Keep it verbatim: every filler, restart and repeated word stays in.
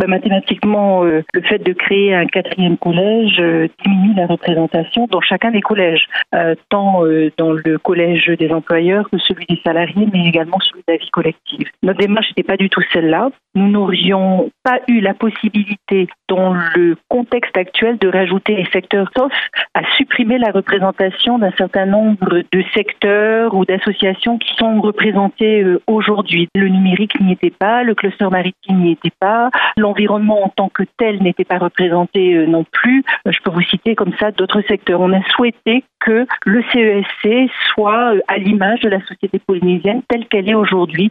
bah, mathématiquement, euh, le fait de créer un quatrième collège euh, diminue la représentation dans chacun des collèges, euh, tant euh, dans le collège des employeurs que celui des salariés, mais également celui de la vie collective. Notre démarche n'était pas du tout celle-là. Nous n'aurions pas eu la possibilité, dans le contexte actuel, de rajouter les secteurs, sauf à supprimer la représentation d'un certain nombre de secteurs ou d'associations qui sont représentés euh, aujourd'hui. Le numérique n'y était pas, le cluster maritime n'y était pas, l'environnement en tant que tel n'était pas représenté euh, non plus. Euh, je peux vous citer comme ça d'autres secteurs. On a souhaité que le C E S C soit euh, à l'image de la société polynésienne telle qu'elle est aujourd'hui,